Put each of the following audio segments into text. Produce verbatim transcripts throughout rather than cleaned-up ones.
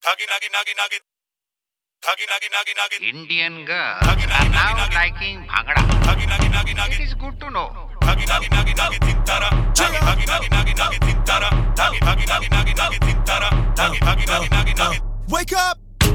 Indian girls are now liking Bhangra. It is good to know. Wake up!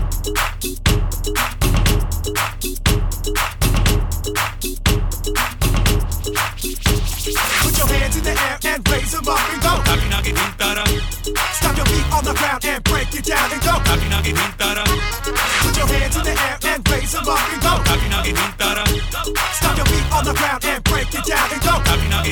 Put your hands in the air and raise them up and go. Stop your feet on the ground and break it down and go. Put your hands in the air and raise them up and go. Stop your feet on the ground and break it down and go.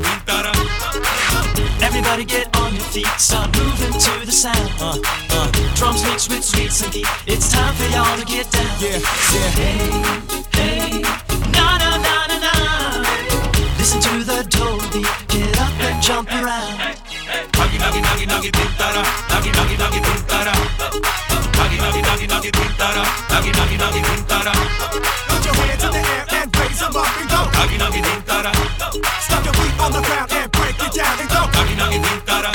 Everybody get on your feet, start moving to the sound. Uh, uh. Drums mixed with sweet singing. It's time for y'all to get down. Yeah, yeah. Hey, hey, na na na na na. Listen to the Dolby. Get up and jump around. Nagi nagi nagi nagi tintara, nagi nagi nagi tintara, nagi nagi nagi nagi tintara, nagi nagi nagi tintara. Put your hands in the air and raise them up and go. Nagi nagi tintara, Stop your feet on the ground and break it down and go. nagi nagi tintara.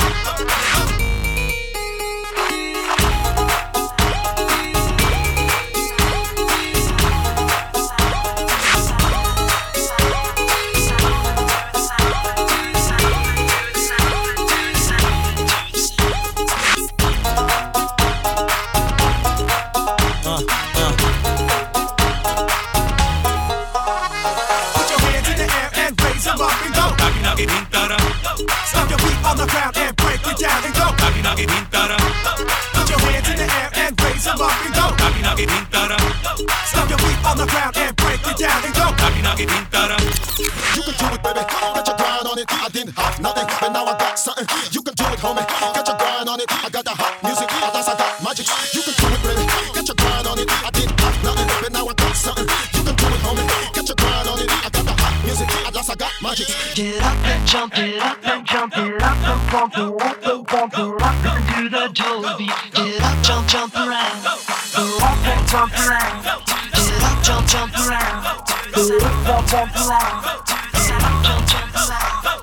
Stop your feet on the ground and break it down and go. Nagi nagi tintara, Put your hands in the air and raise them up and go. nagi nagi tintara, Stop your feet on the ground and break it down and go. nagi nagi tintara. You can do it, baby. Get your grind on it. I didn't have nothing, but now I got something. You can do it, homie. Get your grind on it. I got the hot music. I dance, I got magic. You can do it, baby. Get your grind on it. I didn't have nothing, but now I got something. You can do it, homie. Get your grind on it. I got the hot music. I dance, I got magic. Get up and jump it up and jump it up and bump it up and bump it up. Listen to the Dolby. Get up, jump, jump around. Go up and jump around. Get up, jump, jump around. Go up, jump, jump around. Get up, jump, jump around.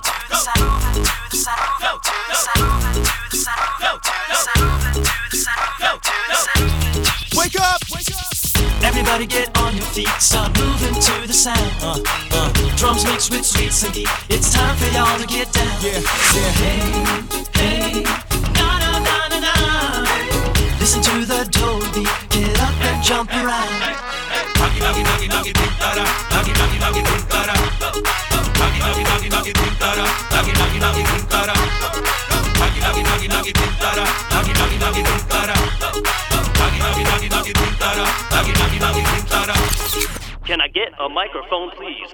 Wake up! Wake up! Everybody get on your feet, start moving to the sound. Uh, uh. Drums mixed with sweet singing. It's time for y'all to get down. Yeah, yeah. Hey, hey, na na na na na. Listen to the Dolby. Get up and jump around. Nagi nagi nagi nagi tintara, nagi nagi nagi tintara, nagi nagi nagi nagi tintara, nagi nagi nagi tintara, nagi nagi nagi nagi tintara, nagi nagi nagi tintara, nagi nagi nagi nagi tintara, nagi nagi nagi tintara. Can I get a microphone, please?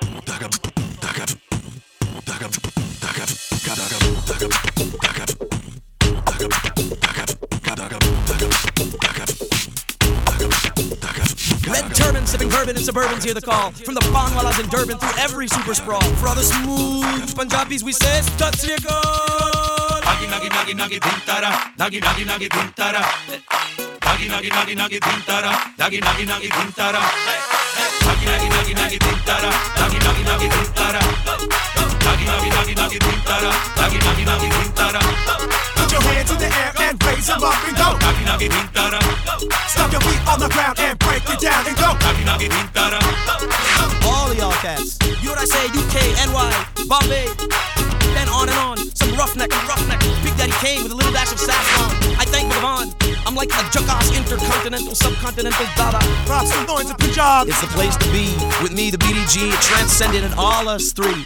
Red turban, sipping bourbon in Suburbans, hear the call from the Banwalas in Durban through every super sprawl. For all the smooth Punjabis, we say, Stat Sri Akal. Nagi nagi nagi nagi tintara, nagi nagi nagi tintara, nagi nagi nagi nagi tintara, nagi nagi nagi tintara, nagi nagi nagi nagi tintara, nagi nagi nagi tintara, nagi nagi nagi nagi tintara, nagi nagi nagi tintara. Put your hands in the air and raise them up and go. Nagi nagi tintara, Stop your feet on the ground and break it down and go. nagi nagi tintara. All of y'all cats. You know what I say? U K, N Y, Bombay. Then on and on. Some roughneck, roughneck. Big Daddy Kane with a little dash of saffron. I thank Bhagwan. I'm like a Jackass intercontinental, subcontinental Dada. Props to Lawrence of Punjab. It's the place to be. With me, the B D G, it transcended in all us three.